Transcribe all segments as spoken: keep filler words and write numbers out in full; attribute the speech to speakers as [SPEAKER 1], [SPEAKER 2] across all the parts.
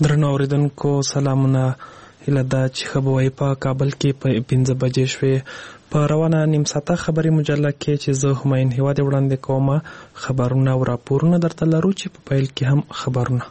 [SPEAKER 1] درنو اوریدونکو سلامونه. هیله ده چې ښه به وئ. په کابل کې په پنځه بجې شوې. په روانه نیم ساعته خبري مجله کې چې زه همایون هیواد وړاندې کوم خبرونه او راپورونه درته لرو چې په پیل کې هم خبرونه.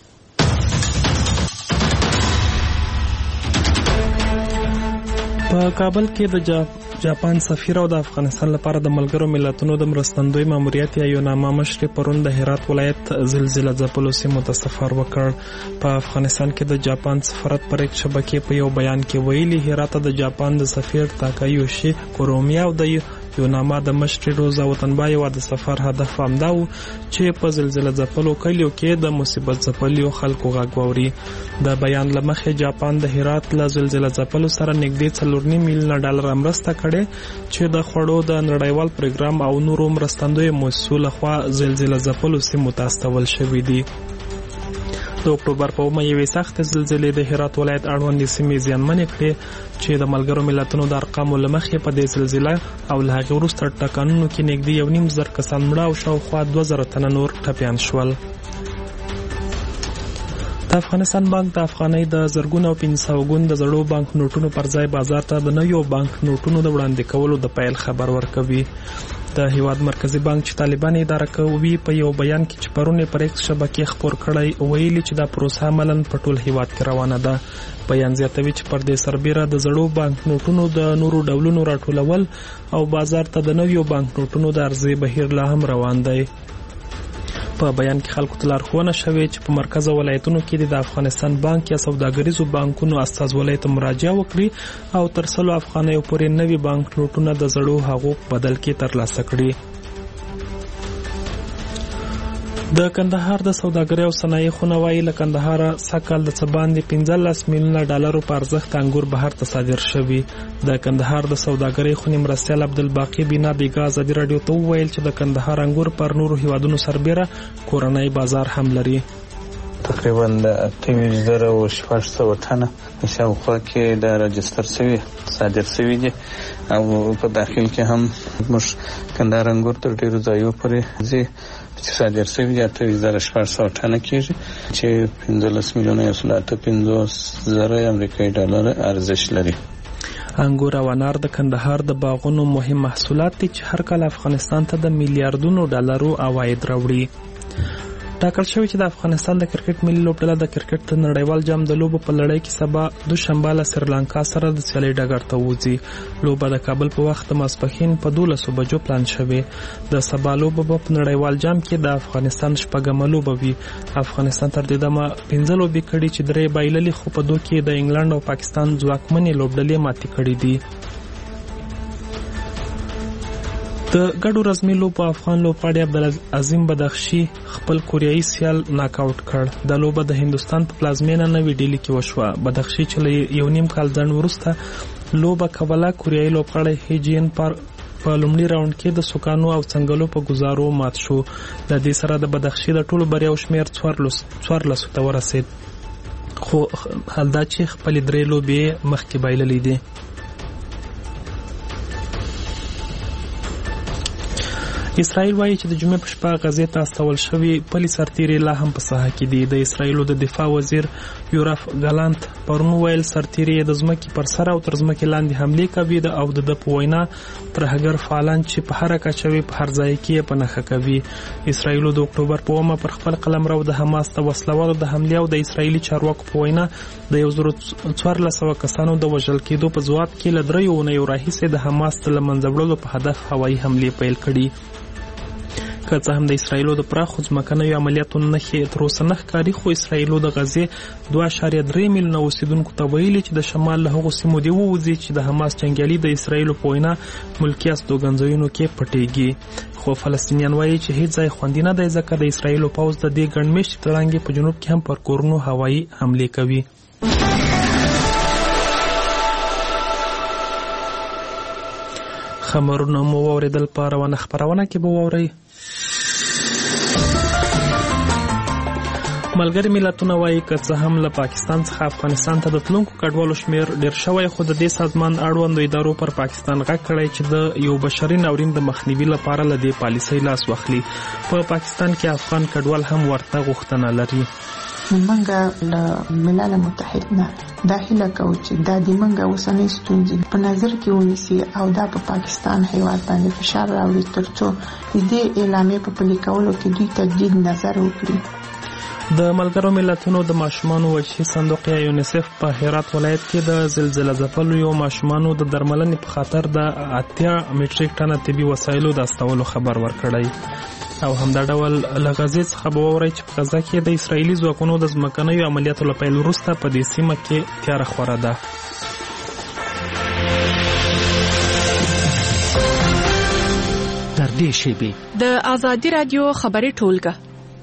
[SPEAKER 1] په کابل کې د جاپان سفیر او د افغانستان لپاره د ملګرو ملتونو د مرستندوی ماموریت یا یوناما مشرې پرون د هرات ولایت زلزله ځپلو سیمو ته سفر وکړ. په افغانستان کې د جاپان سفارت پر یک شبکې په یو بیان کې ویلي هرات د جاپان د سفیر تاکایوشي کورومیا او د یوناما د مشرې روزا وطنبای و د سفر هدف همدا و چې په زلزله ځپلو کلیو کې د مصیبت ځپلیو خلکو غږ واوري. د بیان له مخې جاپان د هرات له زلزله ځپلو سره نږدې څلور نیم میلیونه ډالر مرسته کړې چې د خوړو د نړیوال پروګرام او نورو مرستندویو مؤسسو لخوا زلزله ځپلو سیمو ته استول شوي دي. د اکتوبر په اومه یوې سختې زلزلې د هرات ولایت اړوندې سیمې زیانمنې کړې چې د ملګرو ملتونو د ارقامو له مخې په دې زلزله او له هغې وروسته ټکانونو کې نږدې یو نیم زر کسان مړه او شاوخوا دوه زره تنه نور ټپیان شول. د افغانستان بانک د افغانۍ د زرګونو او پنځه سوه ګون د زړو بانک نوټونو پر ځای بازار ته د نویو بانک نوټونو د وړاندې کولو د پیل خبر ورکوي. د هیواد مرکزی بانک چې طالبان اداره کوي په یو بیان کې چې پرون پر ایکس شبکې خبر کړی ویلي چې دا پروسه عملاً په ټول هیواد کې روانه ده. بیان زیاتوي چې پر دې سربیره د زړو بانک نوټونو د نورو ډولونو راټولول او بازار ته د نویو بانک نوټونو د عرضې بهیر لا هم روان دی. په بیان کې خلکو ته لارښوونه شوې چې په مرکز ولایتونو کې د افغانستان بانک یا سوداګریزو بانکونو استازولۍ ته مراجعه وکړي او تر سلو افغانیو پورې نوي بانک نوټونه د زړو هغو په بدل کې ترلاسه کړي. د کندهار د سوداګرۍ او صنایع خونه وایي له کندهاره سږکال د څه باندې پنځلس میلیونه ډالرو په ارزښت انګور بهر ته صادر شوي. د کندهار د سوداګرۍ خونې مرستیال عبدالباقي بینا بیګا ازادي راډیو ته وویل چې د کندهار انګور پر نورو هیوادونو سربیره کورنی بازار هم لري.
[SPEAKER 2] تقریبا د اته ویشت زره او شپږ سوه ټنه شاوخوا کې د راجستر شوي صادر شوي دي او په داخل کې هم موږ کندهار انګور تر ډېرو ځایو پورې ځي چې صادر شوي دي اته ویشت زره شپږ سوه ټنه کېږي چې پنځلس میلیونه یو سل اته پنځوس زره امریکایي ډالر ارزښت لري.
[SPEAKER 1] انګور او انار د کندهار د باغونو مهم محصولات دي چې هر کال افغانستان ته د میلیارډونو ډالرو عواید راوړي. ټاکل شوی چې د افغانستان د کرکټ ملي لوبډله د کرکټ د نړیوال جام د لوبو په لړۍ کې سبا دوشنبه له سریلانکا سره د سیالۍ ډګر ته وځي. لوبه د کابل په وخت د ماسپښین په دولسو بجو پلان شوې. د سبا لوبه په نړیوال جام کې د افغانستان شپږمه لوبه وي. افغانستان تر دې دمه پنځه لوبې کړي چې درې بایللې خو په دوه کې د انګلند او پاکستان ځواکمنې لوبډلې ماتې کړي دي. د ګډو رزمي لوبو افغان لوبغاړي عبدالعظیم بدخشي خپل کوریایي سیال ناک آوټ کړ. د لوبه د هندوستان په پلازمینه نوې ډیلي کې وشوه. بدخشي چې له یو نیم کال ځنډ وروسته لوبه کوله کوریایي لوبغاړی هیجین پر په لومړي راوند کې د سوکانو او څنګلو په گزارو مات شو. د دې سره د بدخشي د ټولو بریاو شمیر څوارلسو ته ورسید خو حال دا چې خپلې درې لوبې مخکې بایللې دي. اسرائیل وایي چې د جمعې په شپه غزې ته استول شوي پلي سرتیري لا هم په ساحه کې دي. د اسرائیلو د دفاع وزیر یوراف ګالانت پرون ویل سرتیري د ځمکې پر سر او تر ځمکې لاندې حملې کوي او د ده په وینا ترهګر فعالان چې په هره کچه وي په هر ځای کې یې په نښه کوي. اسرائیلو د اکتوبر په اومه پر خپل قلمرو د حماس د وسلوالو د حملې او د اسرائیلي چارواکو په وینا د یو زرو څوارلس سوه کسانو د وژل کېدو په ځواب کې له دریو اونیو راهیسې د حماس د له منځه وړلو په هدف هوایي حملې پیل کړي. که څه هم د اسرائیلو د پراخو ځمکنیو عملیاتو نښې تر اوسه نه ښکاري خو اسرائیلو د غزې دوه اعشاریه درې میلیونه اوسېدونکو ته ویلي چې د شمال له هغو سیمو دې ووځي چې د حماس جنګیالي د اسرائیلو په وینا ملکي استوګنځایونو کې پټېږي. خو فلسطینیان وایي چې هیڅ ځای خوندي نه دی ځکه د اسرائیلو پوځ د دې ګڼ مېشتې تړانګې په جنوب کې هم پر کورونو هوایي حملې کوي. خبرونه مو واورېدل. په روانه خپرونه کې به واورئ ملګري ملتونه وایي که څه هم له پاکستان څخه افغانستان ته د تلونکو کډوالو شمیر ډیر شوی خو د دې سازمان اړوندو ادارو پر پاکستان غږ کړی چې د یو بشري ناورین د مخنیوي لپاره له دې پالیسۍ لاس واخلي. په پاکستان کې افغان کډوال هم ورته غوښتنه لري.
[SPEAKER 3] موږ له ملل متحد نه دا هیله کوو چې دا د موږ اوسنۍ ستونزې په نظر کې ونیسي او دا په پاکستان هیواد باندې فشار راوړي ترڅو د دې اعلامیې په پلي کولو کې دوی تجدید نظر وکړي.
[SPEAKER 1] د ملګرو ملتونو د ماشومانو وحشي صندوق یا یونیسف په هرات ولایت کې د زلزلې ځپلو یو ماشومانو د درملنې په خاطر د اتیا میټریک ټنه طبي وسایلو د استولو خبر ورکړی او همدا ډول له غزې څخه به واورئ چې په غزه کې د اسرایلي ځواکونو د ځمکنیو عملیاتو له پیل وروسته په دې سیمه کې تیاره خوره ده.
[SPEAKER 4] تر دې شیبې
[SPEAKER 5] د آزادي رادیو خبري ټولګه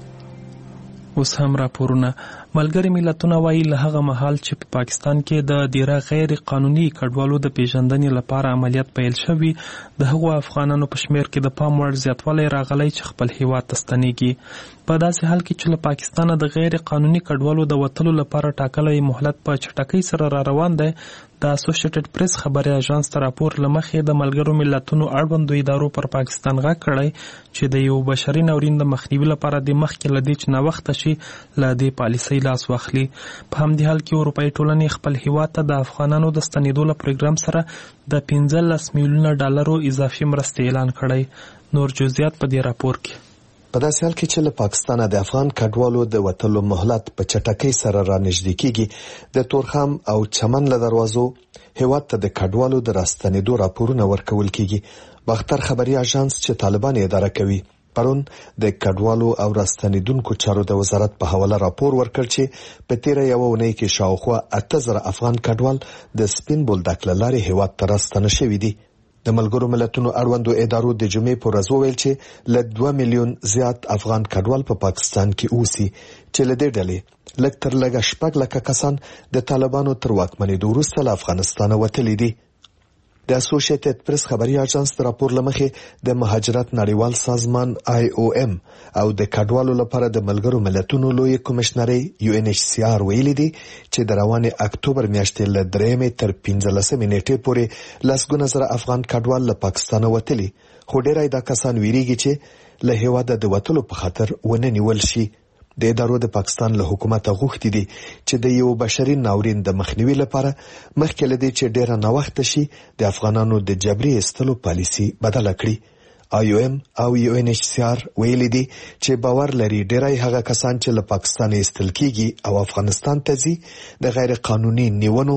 [SPEAKER 1] اوس هم راپورونه. ملګري ملتونه وایي له هغه مهال چې په پاکستان کې د ډیره غیر قانوني کډوالو د پیژندنې لپاره عملیات پیل شوي د هغو افغانانو په شمیر کې د پام وړ زیاتوالی راغلی چې خپل هیواد ته ستنېږي. په داسې حال کې چې له پاکستانه د غیر قانوني کډوالو د وتلو لپاره ټاکلی مهلت په چټکۍ سره را روان دی، د اسوسییټډ پریس خبري اژانس ته راپور له مخې د ملګرو ملتونو اړوندو ادارو پر پاکستان غږ کړی چې د یو بشري ناورین د مخنیوي لپاره د مخکې له دې چې ناوخته شي له دې پالیسۍ لاس واخلي. په همدې حال کې اروپایي ټولنې خپل هیواد ته د افغانانو د ستنېدو له پروګرام سره د پنځلس میلیونه ډالرو اضافي مرستې اعلان کړی. نور جزئیات په دې راپور کې.
[SPEAKER 6] په داسې حال کې چې له پاکستانه د افغان کډوالو د وتلو مهلت په چټکۍ سره را نږدې کیږي، د تورخم او چمن له دروازو هیواد ته د کډوالو د راستنېدو راپورونه ورکول کیږي. باختر خبري اژانس چې طالبان اداره کوي پرون د کډوالو او راستنېدونکو چارو د وزارت په حواله راپور ورکړ چې په تیره یوه اونۍ کې شاوخوا اته زره افغان کډوال د سپین بولدک له لارې هیواد ته راستنه شوي دي. د ملګرو ملتونو اړوندو ادارو د جمعې په ورځ وویل چې له دوه میلیون زیات افغان کډوال په پاکستان کې اوسي چې له دې ډلې لږ تر لږه شپږ لکه کسان د طالبانو تر واکمنېدو وروسته له افغانستانه وتلي دي. د اسوسییټډ پریس خبري اژانس د راپور لمخې د مهاجرت نړیوال سازمان آی او ام او د کډوالو لپاره د ملګرو ملتونو لوی کمشنري یو ان ایچ سی آر ویلي دي چې د روانې اکتوبر میاشتې له درېمې تر پنځلسمې نیټې پورې لسګونه زره افغان کډوال له پاکستانه وتلي، خو ډېری دا کسان ویریږي چې له هیواده د وتلو په خاطر ونه نیول شي. د ادارو د پاکستان له حکومت غوښتي دي چې د یو بشري ناورین د مخنیوي لپاره مخکې له دې چې ډېره ناوخته شي د افغانانو د جبري ایستلو پالیسي بدله کړي. آی او ام او یو ان ایچ سی آر ویلي دي چې باور لري ډېری هغه کسان چې له پاکستان ایستل کیږي او افغانستان ته ځي د غیر قانوني نیونو،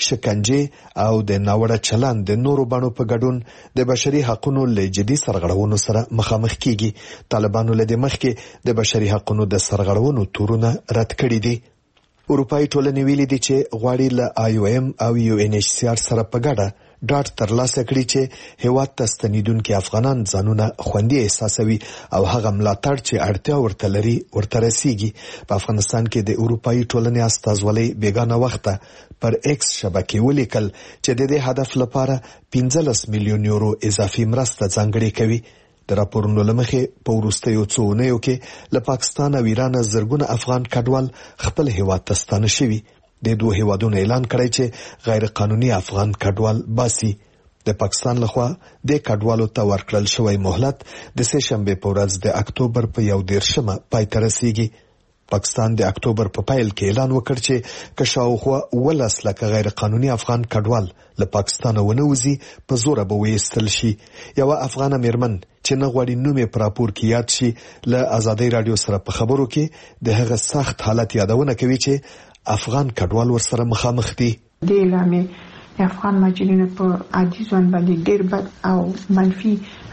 [SPEAKER 6] شکنجه او د ناوړه چلند د نورو بڼو په ګډون د بشري حقوقو له جدي سرغړونو سره مخامخ کیږي. طالبانو له دې مخکې د بشري حقوقو د سرغړونو تورونه رد کړي دي. اروپایي ټولنې ویلي دي چې غواړي له آی او ام او یو ان ایچ سی آر سره په ګډه ډاډ ترلاسه کړي چې هیواد ته ستنېدونکي افغانان ځانونه خوندي احساسوي او هغه ملاتړ چې اړتیا ورته لري ورته رسیږي. په افغانستان کې د اروپایي ټولنې استازولۍ بیګانه وخته پر ایکس شبکې ولیکل چې د دې هدف لپاره پنځلس میلیون یورو اضافي مرسته ځانګړې کوي. د راپورونو له مخې په وروستیو څو اونیو کې له پاکستان او ایران زرګونه افغان کډوال خپل هیواد ته ستانه شوي. د دوه هیوادونو اعلان کړی چې غیر قانوني افغان کډوال باسي. د پاکستان لخوا د کډوالو ته ورکړل شوی مهلت د سه شنبه په ورځ د اکتوبر په یو دیرشمه پای ته رسیږي. پاکستان د اکتوبر په پیل کې اعلان وکړ چې که شاوخوا ولس لکه غیر قانوني افغان کډوال له پاکستان ونه وځي په زور به وایستل شي. یو افغان میرمن چې نه غواړي نوم یې په راپور کې یاد شي له آزادۍ رادیو سره په خبرو کې د هغه سخت حالت یادونه کوي چې افغان کډوال ورسره مخامخ دي.
[SPEAKER 3] د اعلامیې د افغان مهاجرینو په عادي ژوند باندې ډېر بد او منفي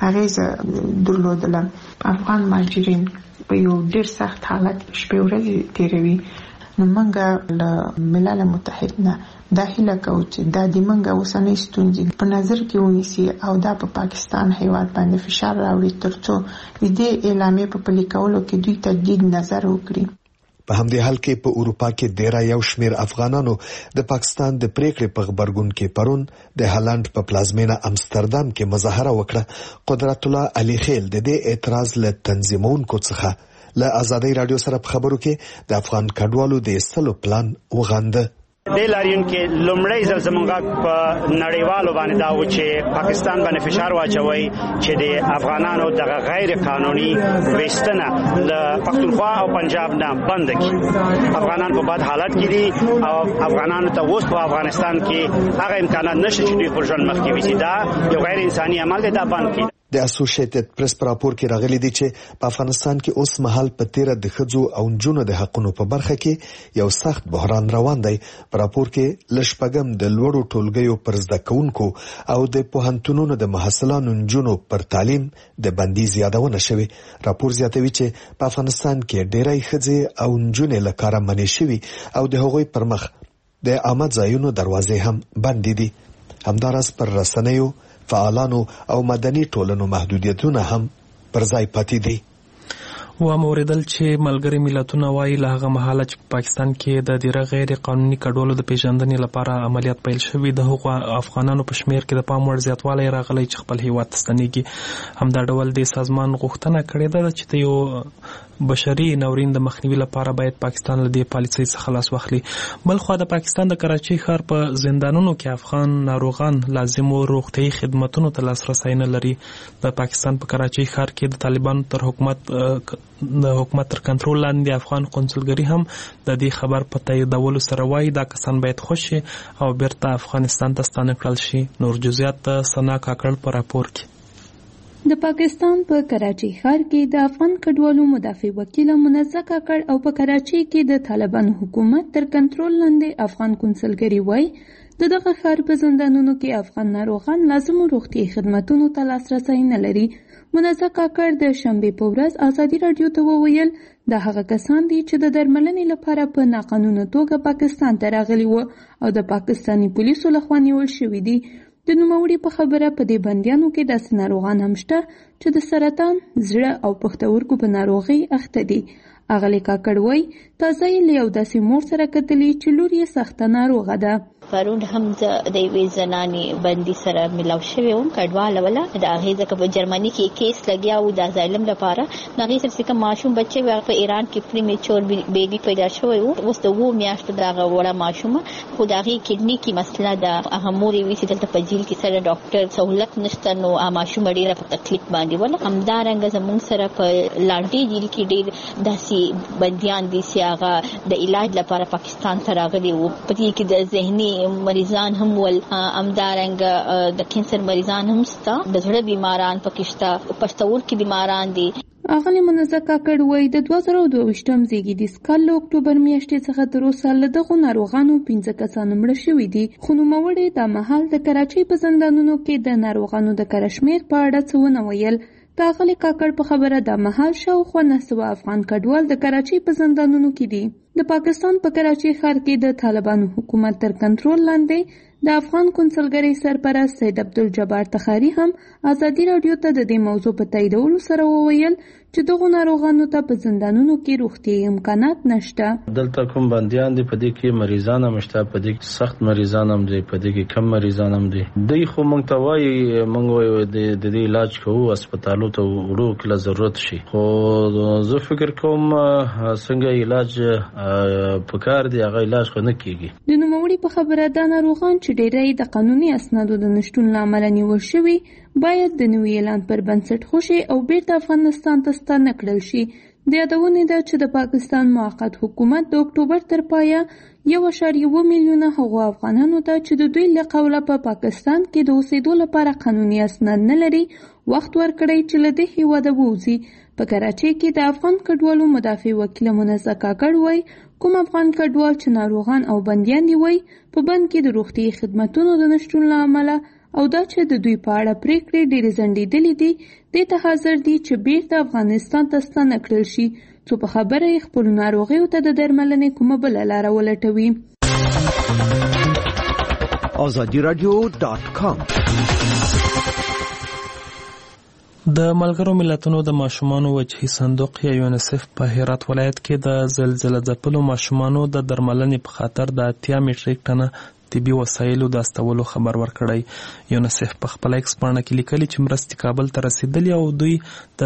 [SPEAKER 3] اغیزه درلودله. افغان مهاجرین په یو ډېر سخت حالت شپې ورځې تیروي. نو موږ له ملل متحد نه دا هیله کوو چې دا د موږ اوسنۍ ستونزې په نظر کې ونیسي او دا په پاکستان هیواد باندې فشار راوړي ترڅو د دې اعلامیې په پلي کولو کې دوی تجدید نظر وکړي.
[SPEAKER 6] په همدې حال کې په اروپا کې ډیره یو شمیر افغانانو د پاکستان د پریکړې په خبرګون کې پرون د هالند په پلازمینه امستردام کې مظاهره وکړه. قدرت الله علي خیل د دې اعتراض له تنظیمونکو څخه له آزادۍ رادیو سره په خبرو کې د افغان کډوالو د ایستلو پلان وغانده.
[SPEAKER 7] د لاریون کې لومړی ځل زمونږ په نړیوالو باندې دا و چې پاکستان باندې فشار واچوي چې د افغانانو دغه غیر قانوني وستنه له پښتونخوا او پنجاب نه بند کړي. افغانان په بد حالت کې دي او افغانانو ته اوس په افغانستان کې هغه امکانات نشته چې دوی خپل ژوند مخکې وځي. دا یو غیر انساني عمل دی، دا بند کړي.
[SPEAKER 6] د اسوسییټډ پریس په راپور کې راغلي دي چې په افغانستان کې اوس مهال په تیره د ښځو او نجونو د حقونو په برخه کې یو سخت بحران روان دی. په راپور کې لشپګم د لوړو ټولګیو پر زده کوونکو او د پوهنتونونو د محصلانو نجونو پر تعلیم د بندیز یادونه شوې. راپور زیاتوي چې په افغانستان کې ډېری ښځې او نجونې له کاره منې شوي او د هغوی پر مخ د عامه ځایونو دروازې هم بندې دي. همداراز پر رسنیو، فعالانو او مدني ټولنو محدودیتونه هم پر ځای پاتې دي.
[SPEAKER 1] و موریدل چې ملګری ملتونه وايي له هغه مهاله چې پاکستان کې د ډیره غیر قانوني کډوالو د پیژندنې لپاره عملیات پیل شوي، د هغو افغانانو په شمیر کې د پام وړ زیاتوالی راغلی چې خپل هیواد ته ستنېږي. همدا ډول د سازمان غوښتنه کړې ده چې د یو بشري ناورین د مخنیوي لپاره باید پاکستان له دې پالیسۍ څخه لاس واخلي. بلخوا د پاکستان د کراچۍ ښار په زندانونو کې افغان ناروغان لازمو روغتیايي خدماتونو ته لاسرسی نه لري. د پاکستان په کراچۍ ښار کې د طالبانو تر حکومت د حکومت تر کنټرول لاندې افغان قونسلګري هم د دې خبر په تاییدولو سره وایي دا کسان باید خوش شي او بیرته افغانستان ته ستانه کړل شي. نور جزئیات سنا کاکړ په راپور کې.
[SPEAKER 8] د پاکستان په کراچۍ ښار کې د افغان کډوالو مدافع وکیل منزه کاکړ او په کراچۍ کې د طالبانو حکومت تر کنټرول لاندې افغان قونسلګري وایي د دغه ښار په زندانونو کې افغان ناروغان لازمو روغتیايي خدماتونو ته لاسرسی نه لري. منزه کاکړ د شنبې په ورځ ازادي راډیو ته وویل دا هغه کسان دي چې د درملنې لپاره په ناقانونه توګه پاکستان ته راغلي وو او د پاکستاني پولیسو لخوا نیول شوي دي. د نوموړي په خبره په دې بندیانو کې داسې ناروغان هم شته چې د سرطان، زړه او پښتورګو په ناروغۍ اخته دي. اغلی کاکړ وایي تازه یې له یو داسې مور سره کتلي چې لور یې سخته ناروغه ده.
[SPEAKER 9] پرون هم د یوې زنانې بندي سره ملاو شوې وم، کډواله وله. د هغې ځکه په جرمني کې کیس لګیا و د ازایلم لپاره. د هغې سره چې کوم ماشوم بچی و په ایران کې پریمیچور بیبي پیدا شوی و، اوس د اووه میاشتو د هغه وړه ماشومه، خو د هغې کډني کې مسله ده. هغه مور یې وایي چې دلته په جیل کې سره ډاکټر سهولت نشته، نو ماشومه ډېره په تکلیف باندې وله. همدارنګه زموږ سره په لاندې جیل کې ډېر داسې بندیان دي چې هغه د علاج لپاره پاکستان ته راغلي وو. په دې کې د ذهني مریضان هم ول، امدارنګ د کینسر مریضان هم ستا، د زړه بیماران پکشتا، پښتورګي بیماران دي.
[SPEAKER 8] اغلی منزه کاکړ وایي د دوه زره دوهویشتم زیږدیز کال له اکتوبر میاشتې څخه تر اوسه له دغو ناروغانو پنځه کسان مړه شوي دي. خو نوموړي دا مهال د کراچۍ په زندانونو کې د ناروغانو د کره شمېر په اړه څه ونه ویل. د اغلی کاکړ په خبره دا مهال شاوخوا نهه سوه افغان کډوال د کراچۍ په زندانونو کې دي. د پاکستان په کراچۍ ښار کې د طالبانو حکومت تر کنټرول لاندې د افغان قونسلګرۍ سرپرست سید عبدالجبار تخاري هم ازادي راډیو ته د دې موضوع په تاییدولو سره وویل چې دغو ناروغانو ته په زندانونو کې روغتیايي امکانات نشته.
[SPEAKER 10] دلته کوم بندیان دي، په دې کې مریضان هم شته، په دې کې سخت مریضان هم دي، په دې کې کم مریضان هم دي. دوی خو موږ ته وایي موږ وایو د دې علاج کوو، هسپتالو ته وړو کله ضرورت شي. خو زه فکر کوم څنګه علاج په کار دی هغه علاج خو نه کیږي.
[SPEAKER 8] د نوموړي په خبره دا ناروغان چې ډېری د قانوني اسنادو د نشتون له امله نیول شوي باید د نوي اعلان پر بنسټ خوشي او بیرته افغانستان ته ستانه کړل شي. د یادونې ده چې د پاکستان موقت حکومت د اکتوبر تر پایه یو اعشاریه اووه میلیونه هغو افغانانو ته چې د دوی له قوله په پا پاکستان کې د اوسېدو لپاره قانوني اسناد نه لري وخت ورکړی چې له دې هېواده ووځي. په کراچۍ کې د افغان کډوالو مدافع وکیل منزه کاکړ وایي کوم افغان کډوال چې ناروغان او بندیان دي وایي په بند کې د روغتیايي خدمتونو د نشتون له امله او دا چې د دوی په اړه پریکړې ډېرې ځنډېدلې دي، دې ته حاضر دي چې بیرته افغانستان ته ستانه کړل شي څو په خبره یې خپلو ناروغیو ته د درملنې کومه بله لاره ولټوي.
[SPEAKER 4] آزادي رادیو ډاټ کام.
[SPEAKER 1] د ملګرو ملتونو د ماشومانو وجهي صندوق یا یونیسف په هرات ولایت کې د زلزله ځپلو ماشومانو د درملنې په خاطر د اتیا میټریک ټنه طبي وسایلو د استولو خبر ورکړی. یونیسف په خپل ایکس پاڼه کې لیکلي چې مرستې کابل ته رسیدلې او دوی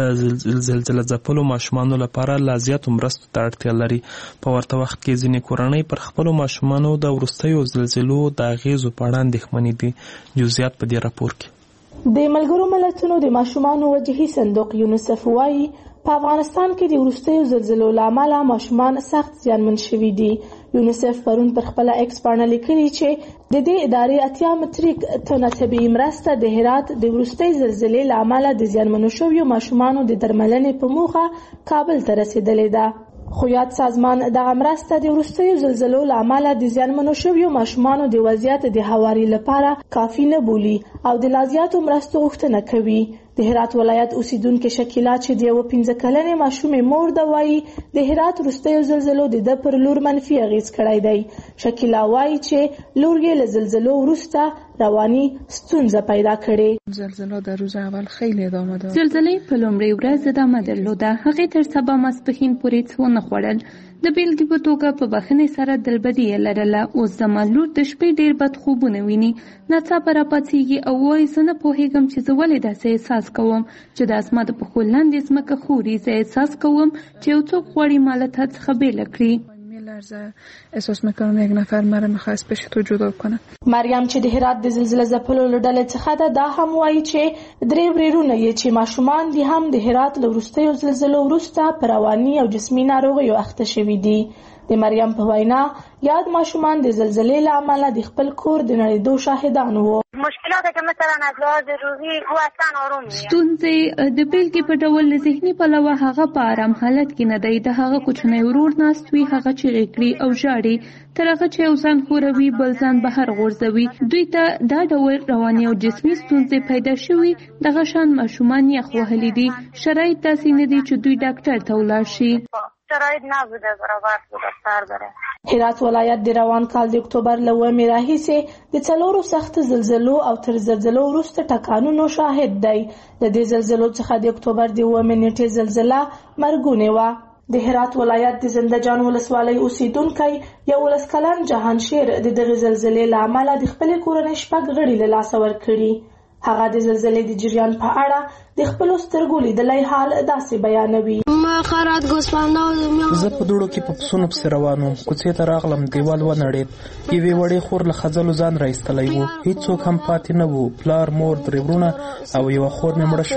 [SPEAKER 1] د زلزلې ځپلو ماشومانو لپاره لا زیاتو مرستو ته اړتیا لري. په ورته وخت کې ځینې کورنۍ پر خپلو ماشومانو د وروستیو زلزلو د اغیزو په اړه اندېښمنې دي. جزئیات په دې راپور کې.
[SPEAKER 11] د ملګرو ملتونو د ماشومانو وجهي صندوق یونیسف وايي په افغانستان کې د وروستیو زلزلو له امله ماشومان سخت زیانمن شوي دي. یونیسف پرون پر خپل ایکس پاڼه لیکلي چې د دې ادارې اتیا متریک ټنه طبي مرسته د هرات د وروستۍ زلزلې له امله د زیانمنو شویو ماشومانو د درملنې په موخه کابل ته رسیدلې ده. خو یاد سازمان دغه مرسته د وروستیو زلزلو له امله د زیانمنو شویو ماشومانو د وضعیت د هواري لپاره کافي نه بولي او د لا زیاتو مرستو غوښتنه کوي. د هرات ولایت اوسیدونکو شکیلا چې د یو پنځه کلنې ماشومې مور ده وایي د هرات وروستیو زلزلو د ده پر لور منفي اغیز کړی دی. شکیلا وایي چې لور یې له زلزلو وروسته رواني ستونزه پیدا کړې.
[SPEAKER 12] زلزله در روز اول خیلی ادامه داشت.
[SPEAKER 8] زلزلې په لومړۍ ورځ ادامه درلوده. هغې تر سبا ماسپښین پورې څه ونه خوړل. د بیلګې په توګه په بخښنې سره دلبدي یې لرله. اوس زما لور د شپې ډېر بد خوبونه ویني. ناڅاپه راپاڅېږي او وایي زه نه پوهېږم چې زه ولې داسې احساس کوم چې د اسما د پښو لاندې ځمکه خوري. زه احساس کوم چې یو څوک غواړي ما له تا څخه بېله کړي.
[SPEAKER 12] احساس میکنم یک نفر مرا میخواست پیش تو جدا کنه.
[SPEAKER 11] مریم چې د هرات د زلزلې ځپلو له ډلې څخه ده دا هم وایي چې درې ورېرونه یې چې ماشومان دي هم د هرات له وروستیو زلزلو وروسته په رواني او جسمي ناروغیو اخته شوي دي. د مریم په وینا یاد ماشومان د زلزلې له امله د خپل کور د نړېدو شاهدان وو.
[SPEAKER 13] مشکلات که مثلا از لحاظ روحی او اصلا آروم نیست.
[SPEAKER 8] ستونزې د بیلګې په ډول له ذهني پلوه هغه په آرام حالت کې نه دی. د هغه کوچنی ورور ناست وي، هغه چیغې کړي او ژاړي، تر هغه چې یو ځان ښوروي بل ځان بهر غورځوي. دوی ته دا ډول رواني او جسمي ستونزې پیدا شوي. دغه شان ماشومان یخ وهلي دي. شرایط داسې نه دي چې دوی ډاکټر ته ولاړ شي.
[SPEAKER 13] شرایط نبوده برابر بوده سر بره.
[SPEAKER 11] هرات ولایت د روان کال د اکتوبر له اوومې راهیسې د څلورو سخت زلزلو او تر زلزلو وروسته ټکانونو شاهد دی. د دې زلزلو څخه د اکتوبر د اوومې نیټې زلزله مرګونې وه. د هرات ولایت د زنده جان ولسوالۍ اوسیدونکی یولس کلن جهانشیر د دغې زلزلې له امله د خپلې کورنۍ شپږ غړي له لاسه ورکړي. هغه د زلزلې د جریان په اړه د خپلو سترګو لیدلی حال داسې بیانوي.
[SPEAKER 1] زه په دوړو کې په پسونو پسې روان وم. کوڅې ته راغلم، دیوال ونړېد. یوې وړې خور له خځلو ځان را ایستلی و. هېڅوک هم پاتې نه و. پلار، مور، درې وروڼه او یوه خور مې مړه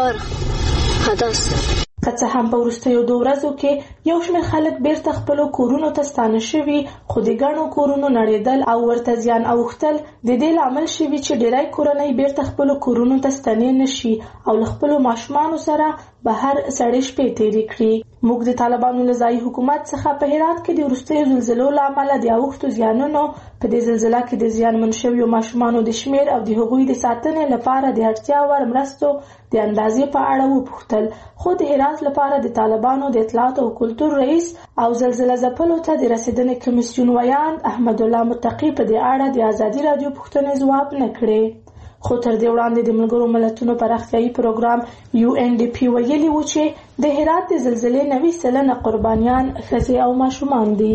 [SPEAKER 1] شول.
[SPEAKER 11] که څه هم په وروستیو دوه ورځو کې یو شمېر خلک بیرته خپلو کورونو ته ستانه شوي، خو د ګڼو کورونو نړېدل او ورته زیان اوښتل د دې لامل شوي چې ډېری کورنۍ بیرته خپلو کورونو ته ستنې نه شي او له خپلو ماشومانو سره بهر سړې شپې تېرې کړي. موږ د طالبانو له ځایي حکومت څخه په هرات کې د وروستیو زلزلو له امله د اوښتو زیانونو، په دې زلزله کې د زیانمن شویو ماشومانو د شمېر او د هغوی د ساتنې لپاره د اړتیا وړ مرستو د اندازې په اړه وپوښتل. خو د هرات لپاره د طالبانو د اطلاعات او کلتور رئیس او زلزله ځپلو ته د رسیدنې کمیسیون ویاند احمد الله متقي په دې اړه د ازادي راډیو پوښتنې ځواب نه کړې. خو تر دې وړاندې د ملګرو ملتونو پراختیایي پروګرام یو ان ډي پی ویلي و چې د هرات د زلزلې نوي سلنه قربانیان ښځې او ماشومان دي.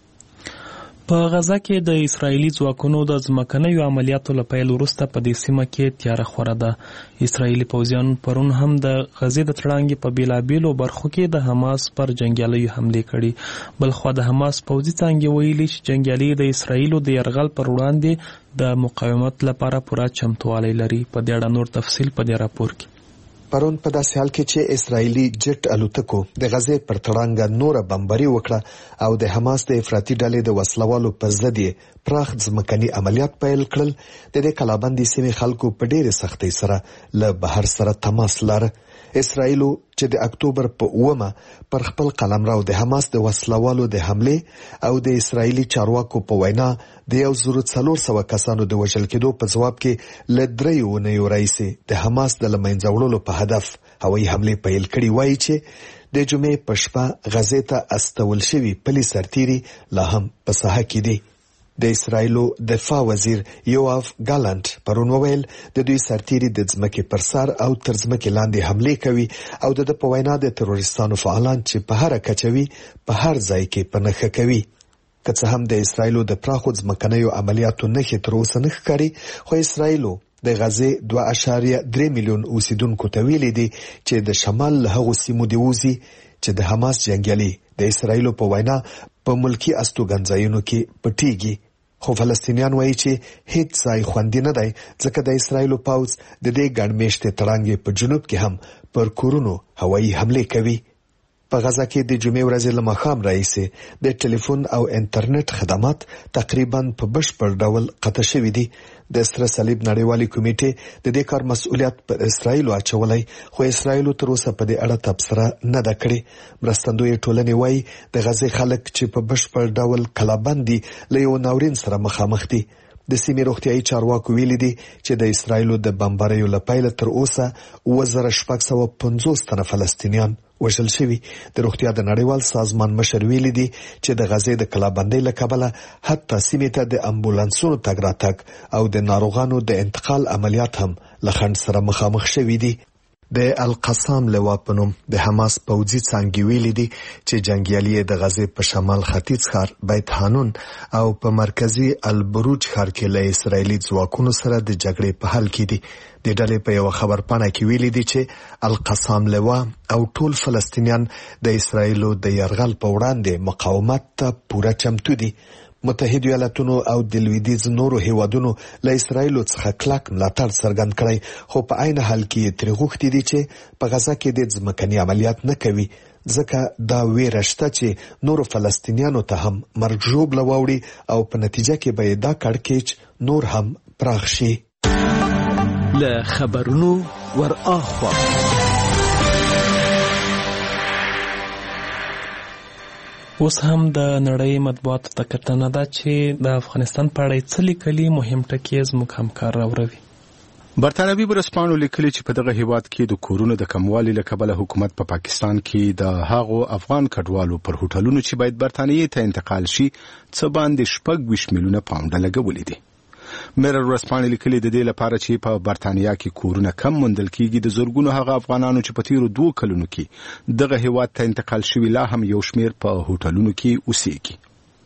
[SPEAKER 1] په غزا کې د اسرایلي ځواکونو د ځمکنیو عملیاتو له پیل وروسته په دې سیمه کې تیاره خوره ده. اسرایلي پوځیانو پرون هم د غزې د تړانګې په بېلابېلو برخو کې د حماس پر جنګیالیو حملې کړي. بلخوا د حماس پوځي څانګې ویلي چې جنګیالي د اسرایلو د یرغل پر وړاندې د مقاومت لپاره پوره چمتووالی لري. په دې اړه نور تفصیل په دې راپور کې.
[SPEAKER 6] پرون په داسې حال کې چې اسرایلی جټ الوتکو د غزې پر تړانګه نوره بمباري وکړه او د حماس د افراطي ډلې د وسلوالو پر ضد یې پراخ ځمکني عملیات پیل کړل. د دې کلابندي سیمې خلکو په ډېرې سختۍ سره له بهر سره تماس لاره. اسرایلو چې د اکتوبر په اومه پر خپل قلمرو د حماس د وسلوالو د حمله او د اسرایلی چارواکو په وینا د یو زرو څلور سوه کسانو د وژل کېدو په ځواب کې له دریو اونیو راهیسې د حماس د له منځه وړلو په هدف هوایي حملې پیل کړي. وایي چې د جمعې په شپه غزې ته استول شوي پلي سرتیري لا هم په ساحه کې دي. د اسرایلو دفاع وزیر یوآف ګالانت پرون وویل د دوی سرتیري د ځمکې پر سر او تر ځمکې لاندې حملې کوي او د په وینا د تروریستانو فعالان چې په هر کچوي په هر ځای کې په نښه کوي. که څه هم د اسرایلو د پراخو ځمکنیو عملیاتو نښې تر اوسه نه ښکاري، خو اسرایلو د غزې دوه اعشاریه درې میلیون اوسیدونکو ته ویلي دي چې د شمال له هغو سیمو دې ووځي چې د حماس جنګیالي د اسرایلو په وینا په ملکی استوګنځایونو کې پټیږي. خو فلسطینیان وایي چې هیڅ ځای خوندي نه دی، ځکه د اسرایلو پوځ د دې ګڼ میاشتې تړانګې په جنوب کې هم پر کورونو هوایي حملې کوي. په غزه کې د جمعې ورځې له ماښام راهیسې د ټلیفون او انټرنیټ خدمات تقریبا په بشپړ ډول قطع شوي دي. د سره صلیب نړیوالې کمیټې د دې کار مسؤلیت پر اسرایلو اچولی، خو اسرایلو تر اوسه په دې اړه تبصره نه ده کړې. مرستندویه ټولنې وایي د غزې خلک چې په بشپړ ډول کلابند دي له یو ناورین سره مخامخ دي. د سیمې روغتیايي چارواکو ویلي دي چې د اسرایلو د بمباریو له پیله تر اوسه اوه زره شپږ سوه پنځوس تنه فلسطینیان وژل شوي. د روغتیا د نړیوال سازمان مشر ویلي دي چې د غزې د کلابندۍ له کبله حتی سیمې ته د امبولانسونو تګ راتګ او د ناروغانو د انتقال عملیات هم له خنډ سره مخامخ شوي دي. د القسام لوا په نوم د حماس پوځي څانګې ویلي دي چې جنګیالي د غزې په شمال ختیځ ښار بیت حانون او په مرکزي البروج ښار کې له اسرایلي ځواکونو سره د جګړې په حال کې دي. د ډلې په یو خبرپاڼه کې ویلي دي چې القسام لوا او ټول فلسطینیان د اسرایلو د یرغل په وړاندې مقاومت ته پوره چمتو دي. متحده ایالاتونو او د لویدیځ نورو هیوادونو له اسرایلو څخه کلک ملاتړ څرګند کړی، خو په عین حال کې ترې غوښتي دي چې په غزه کې د ځمکني عملیات نه کوي، ځکه دا ویره شته چې نورو فلسطینیانو ته هم مرګ ژوبله واوړي او په نتیجه کې به دا کړکېچ نور هم پراخ شي.
[SPEAKER 4] له خبرونو ور اخوا
[SPEAKER 1] اوس هم د نړۍ مطبوعاتو ته کتنه ده چې د افغانستان په اړه څه لیکلي، مهم ټکي زموږ همکار راوروي.
[SPEAKER 14] برطانوي ورځپاڼو لیکلي چې په دغه هیواد کې د کورونو د کموالي له کبله حکومت په پا پاکستان کې د هغو افغان کډوالو پر هوټلونو چې باید برطانیې ته انتقال شي څه باندې شپږ ویشت میلیونه پاونډه لګولي دي. میرر ورځپاڼې لیکلي د دې لپاره چې په برطانیا کې کورونه کم موندل کیږي، د زرګونو هغه افغانانو چې په تیرو دوه کلونو کې دغه هیواد ته انتقال شوي لا هم یو شمیر په هوټلونو کې اوسېږي.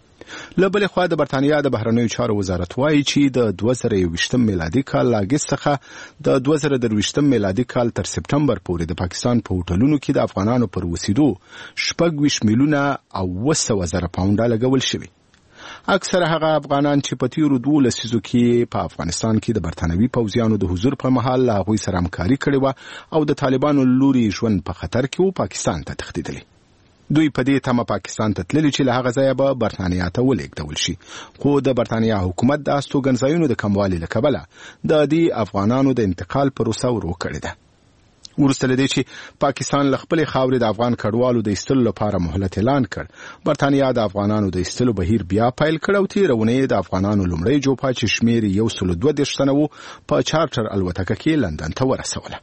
[SPEAKER 14] له بلې خوا د برطانیا د بهرنیو چارو وزارت وایي چې د دوه زره یوویشتم میلادي کال له اګست څخه د دوه زره درویشتم میلادي کال تر سپټمبر پورې د پاکستان په هوټلونو کې د افغانانو پر اوسېدو شپږ ویشت میلیونه او اوه سوه زره پاونډه لګول شوي. اکثره هغه افغانان چې په تیرو دوه لسیزو کې په افغانستان کې د برطانوي پوځیانو د حضور په مهال له هغوی سره همکاري کړې وه او د طالبانو لوري ژوند په خطر کې و پاکستان ته تښتېدلي. دوی په دې تمه پاکستان ته تللي چې له هغه ځایه به برطانیا ته ولېږدول شي، خو د برطانیا حکومت د استوګنځایونو د کموالي له کبله د دې افغانانو د انتقال پروسه ورو کړې ده. وروسته له دې چې پاکستان له خپلې خاورې د افغان کډوالو د ایستلو لپاره مهلت اعلان کړ، برطانیا د افغانانو د ایستلو بهیر بیا پیل کړ او تېره اونۍ د افغانانو لومړی جوپه چې شمېر یو سل دوه دېرش تنه و په چارټر الوتکه کې لندن ته ورسوله.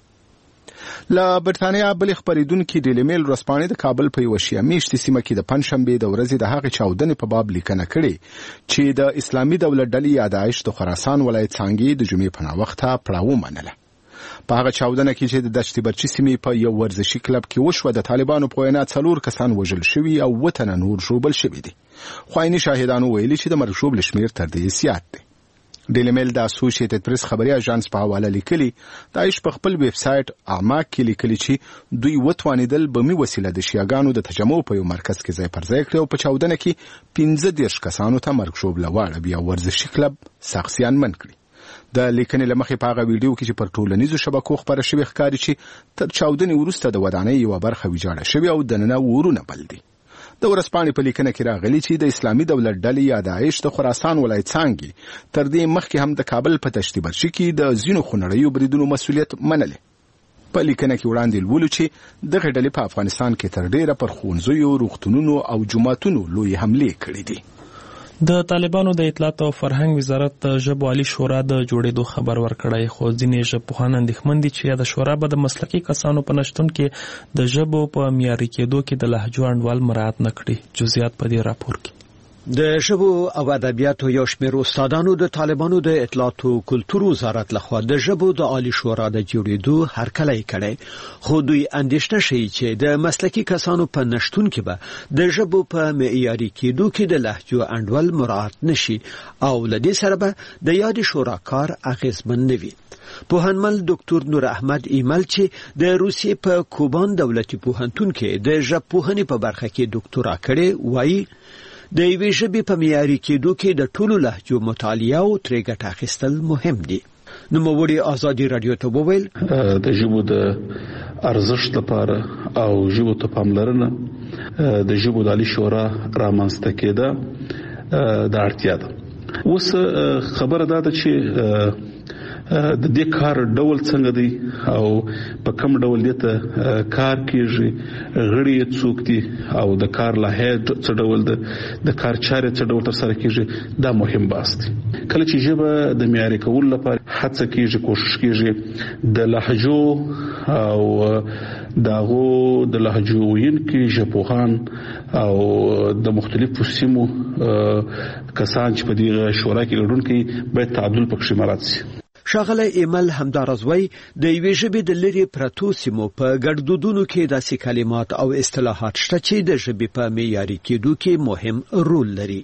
[SPEAKER 14] له برطانیا بلې خپرېدونکي ډیلی میل ورځپاڼې د کابل په یوه شیعه میشتې سیمه کې د پنجشنبې د ورځې د هغې چاودنې په باب لیکنه کړې چې د اسلامي دولت ډلې یا داعش د خراسان ولایت څانګې د جمعې په ناوخته پړاو ومنله. په هغه چاودنه کې چې د دشت برچي سیمې په یو ورزشي کلب کې وشوه، د طالبانو په وینا څلور کسان وژل شوي او اووه تنه نور ژوبل شوي دي، خو عیني شاهدانو ویلي چې د مرګ ژوبل شمېر تر دې زیات دی. ډیلی میل د اسوسییټډ پریس خبري اژانس په حواله لیکلي داعش په خپل ویب سایټ اعماق کې لیکلي چې دوی وتوانېدل بمي وسیله د شیعاګانو د تجمع په یو مرکز کې ځای پر ځای کړي او په چاودنه کې پنځه دېرش کسانو ته مرګ ژوبله واړه بیا ورزشي کلب سخت زیانمن کړي. د لیکنې له مخې په هغه ویډیو کې چې پر ټولنیزو شبکو خپاره شوې ښکاري چې تر چاودنې وروسته د ودانۍ یوه برخه ویجاړه شوې او دننه ورونه بل دي. د ورځپاڼې په لیکنه کې راغلي چې د اسلامي دولت ډلې یا داعش د خراسان ولایت څانګې تر دې مخکې هم د کابل په دشت برچي کې د ځینو خونړیو بریدونو مسؤلیت منلی. په لیکنه کې وړاندې لولو چې دغه ډلې په افغانستان کې تر ډیره پر ښوونځیو، روغتونونو او جوماتونو لوی حملې کړې دي.
[SPEAKER 1] د طالبانو د اطلاعات او فرهنګ وزارت د ژبو عالی شورا د جوړېدو خبر ورکړی، خو ځینې ژبپوهان اندېښمن دي چې د شورا به د مسلکي کسانو په نشتون کې د ژبو په معیاري کېدو کې د لهجو انډول مراعات نه کړي. جزئیات په دې راپور کې.
[SPEAKER 4] د ژبو او ادبیاتو یو شمېر استادانو د طالبانو د اطلاعات او کلتور وزارت لخوا د ژبو د عالی شورا د جوړېدو هرکلی کړی، خو دوی اندېښنه شي چې د مسلکي کسانو په نشتون کې به د ژبو په معیاري کېدو کې د لهجو انډول مراعات نشي او له دې سره به د یاد شورا کار اغېزمن نه وي. پوهنمل ډاکټر نور احمد ایمل چې د روسیې په کوبان دولتي پوهنتون کې د ژبپوهنې په برخه کې ډاکټورا کړې وایي د یوې ژبې په معیاري کېدو کې د ټولو لهجو مطالعه او ترې ګټه اخیستل مهم دي. نوموړي ازادي رادیو ته وویل
[SPEAKER 15] د ژبو د ارزښت لپاره او ژبو ته پاملرنه د ژبو د عالی شورا رامنځته کېده د اړتیا ده. اوس خبره ده چې د دې کار ډول څنګه دی او په کوم ډول دې ته کار کیږي، غړي څوک دي او د کار لایحه څه ډول ده، د کار چارې څه ډول تر سره کیږي، دا مهم بحث دی. کله چې ژبه د معیاري کولو لپاره هڅه کیږي، کوشش کیږي د لهجو او داغو د لهجو ویونکي ژبپوهان او د مختلفو سیمو کسان چې په دې شورا کې ګډون کوي باید تعادل پکې مراعات شي.
[SPEAKER 4] ښاغلی ایمل همداراز وایي د یوې ژبې د لرې پرتو سیمو په ګړدودونو کې داسې کلمات او اصطلاحات شته چې د ژبې په معیاري کېدو کې مهم رول لري.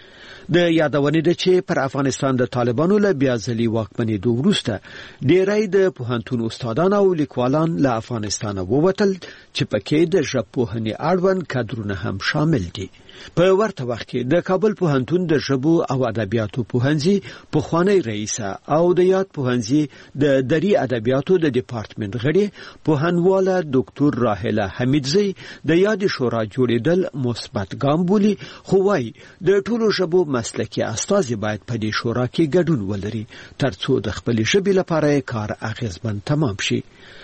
[SPEAKER 4] د یادونې ده چې پر افغانستان د طالبانو له بیا ځلي واکمنېدو وروسته ډېری د پوهنتون استادان او لیکوالان له افغانستانه ووتل چې پکې د ژبپوهنې اړوند کادرونه هم شامل دي. په ورته وخت کې د کابل پوهنتون د ژبو او ادبیاتو پوهنځي پخوانی رئیسه او د یاد پوهنځي د دري ادبیاتو د ډپارټمنټ غړي پوهنواله ډاکټر راهله حمیدزی د یاد شورا جوړېدل مثبت ګام بولي، خو وايي د ټولو ژبو مسلکي استازي باید په دې شورا کې ګډون ولري ترڅو د خپل ژبې لپاره کار اغېزمن تمام شي.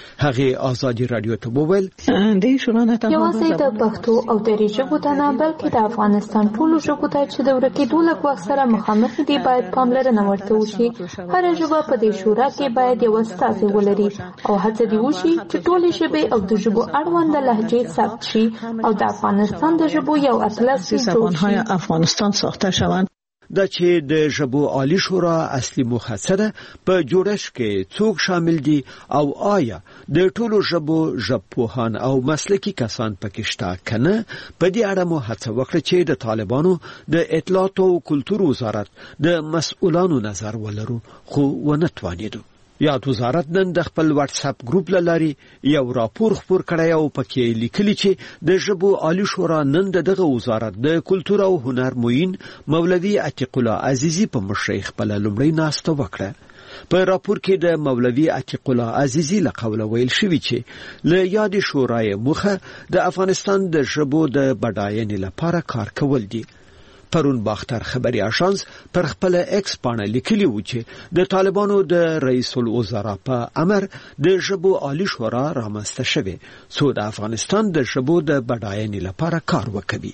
[SPEAKER 4] هغه آزادی رادیو ته وویل
[SPEAKER 16] د شورا نه ته
[SPEAKER 8] یوازې د پښتو او دري ژبو ته نه بلکې د افغانستان ټولو ژبو ته چې د ورکېدو له ګواښ سره مخامخ دي باید پاملرنه ورته وشي. هره ژبه په دې شورا کې باید یو استازی ولري او هڅه دې وشي چې ټولې ژبې او د ژبو اړوند لهجې ثبت شي او د افغانستان د ژبو یو اطلس جوړ شي.
[SPEAKER 16] افغانستان ساخته شوند
[SPEAKER 4] دا چې د ژبو عالی شورا اصلي موخه څه ده، په جوړښت کې څوک شامل دي او آیا د ټولو ژبو ژبپوهان او مسلکي کسان پکې شته کنه. په دې اړه مو هڅه وکړه چې د طالبانو د اطلاعات او کلتور وزارت د مسؤلانو نظر ولرو، خو ونه توانیدو. یاد وزارت نن د خپل واتس اپ ګروپ لاري یو راپور خپور کړی او پکې لیکلي چې د ژبو عالی شورا نن دغه وزارت د کلتور او هنر موین مولوي عتیق الله عزیزی په مشرۍ خپل لومړی ناسته وکړه. په راپور کې د مولوي عتیق الله عزیزی له قوله ویل شوی چې له یاد شورای مخه د افغانستان د ژبو د بډاینې لپاره کار کول دي. پرون باختر خبري آژانس پر خپل ایکس باندې لیکلی و چې د طالبانو د رئیس الوزرا په امر د ژبو عالی شورا رامنځته شوه څو د افغانستان د ژبو د بډاینې لپاره کار وکړي.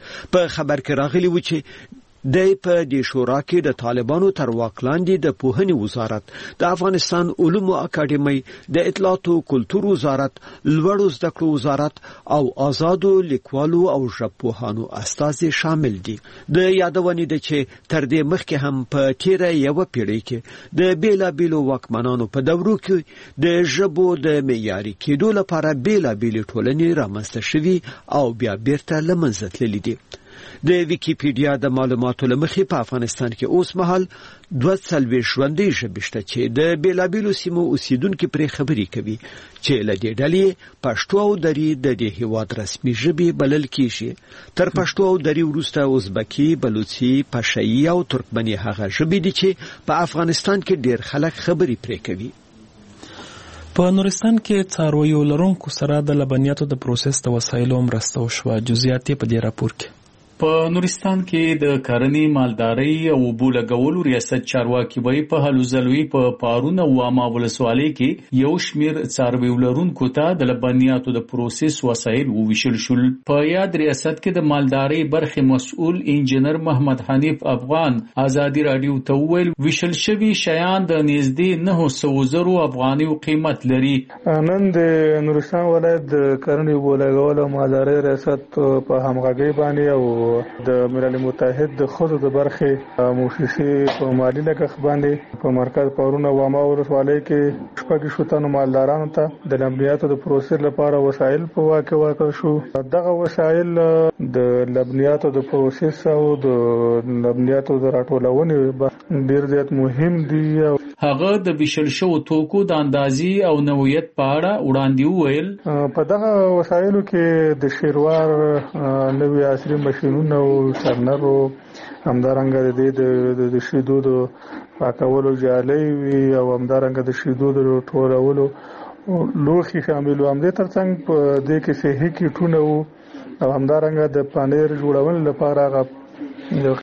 [SPEAKER 4] په خبر کې راغلی و چې د په دې شورا کې د طالبانو تر واک لاندې د پوهنې وزارت، د افغانستان علومو اکاډمۍ، د اطلاعات او کلتور وزارت، لوړو زده کړو وزارت او آزادو لیکوالو او ژبپوهانو استازي شامل دي. د یادونې ده چې تر دې مخکې هم په تیره یوه پیړۍ کې د بیلابیلو واکمنانو په دورو کې د ژبو د معیاري کېدو لپاره بیلابیلې ټولنې رامنځته شوي او بیا بیرته له منځه تللي دي. د ویکیپیډیا د معلوماتو لمخې په افغانستان کې اوس مهال دوه څلوېښت ژوندۍ ژبې شته چې د بیلابیلو سیمو اوسیدونکي پرې خبرې کوي چې له دې ډلې پښتو او دري د دې هیواد رسمي ژبې بلل کېږي. تر پښتو او دري وروسته ازبکي، بلوچي، پشایي او ترکمني هغه ژبې دي چې په افغانستان کې ډېر خلک خبرې پرې کوي.
[SPEAKER 1] په نورستان کې څارویو لرونکو سره د لبنیاتو د پروسس د وسایلو مرسته وشوه. جزئیات په دې راپور کې.
[SPEAKER 17] په نورستان کې د کرنې، مالدارۍ او اوبو لګولو ریاست چارواکي وایي په هلوځلوي په پارون او واما ولسوالۍ کې یو شمیر څارویو لرونکو ته د لبنیاتو د پروسس وسایل وویشل شول. په یاد ریاست کې د مالدارۍ برخې مسؤل انجنیر محمد حنیف افغان ازادي رادیو ته وویل ویشل شوي شیان د نږدې نه سوه زرو افغانیو قیمت لري.
[SPEAKER 18] نن د نورستان ولایت د کرنې، اوبو لګولو او مالدارۍ ریاست په همغږۍ باندې او د ملل متحد د خود د برخې مؤسسې په مالی لګښت باندې په مرکز پرون او عامه ولسوالۍ کې شپږ شوتانو مالدارانو ته د لبنیاتو د پروسس لپاره وسایل په واقع ورکړ شو. دغه وسایل د لبنیاتو د پروسس او د لبنیاتو د راټولونې ډیر زیات مهم دي.
[SPEAKER 17] هغه د بشل شو توکو د اندازې او نوعیت په اړه وړاندې وویل
[SPEAKER 18] په دغه وسایلو کې د شیروار نوې عصري ماشينونه او سرنرو همدارنګه د د شیدو د پاکولو جالۍ وي او همدارنګه د شیدو د ټولولو لوښي شامل و. همدې ترڅنګ په دې کې صحي کیټونه او همدارنګه د پنیر جوړولو لپاره